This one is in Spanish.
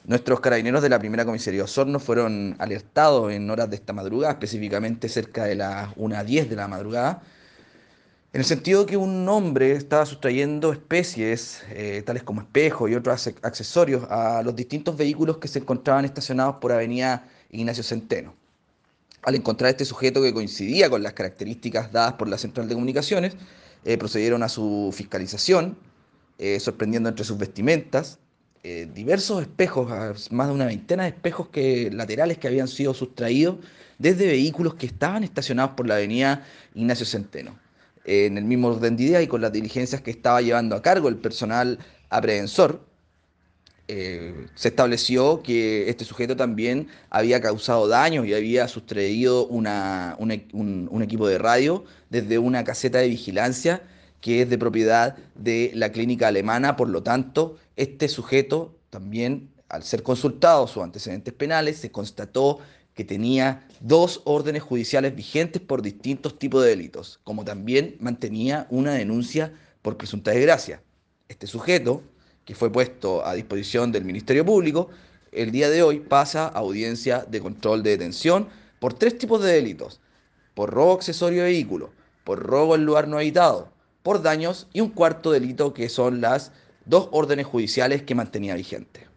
Nuestros carabineros de la primera comisaría de Osorno fueron alertados en horas de esta madrugada, específicamente cerca de las 1:10 de la madrugada, en el sentido que un hombre estaba sustrayendo especies, tales como espejos y otros accesorios, a los distintos vehículos que se encontraban estacionados por Avenida Ignacio Centeno. Al encontrar este sujeto que coincidía con las características dadas por la Central de Comunicaciones, procedieron a su fiscalización, sorprendiendo entre sus vestimentas diversos espejos, más de una veintena de espejos laterales que habían sido sustraídos desde vehículos que estaban estacionados por la avenida Ignacio Centeno. En el mismo orden de idea y con las diligencias que estaba llevando a cargo el personal aprehensor, se estableció que este sujeto también había causado daños y había sustraído un equipo de radio desde una caseta de vigilancia que es de propiedad de la clínica alemana. Por lo tanto, este sujeto también, al ser consultado sus antecedentes penales, se constató que tenía dos órdenes judiciales vigentes por distintos tipos de delitos, como también mantenía una denuncia por presunta desgracia. Este sujeto, que fue puesto a disposición del Ministerio Público, el día de hoy pasa a audiencia de control de detención por tres tipos de delitos: por robo accesorio de vehículo, por robo en lugar no habitado, por daños y un cuarto delito que son las dos órdenes judiciales que mantenía vigente.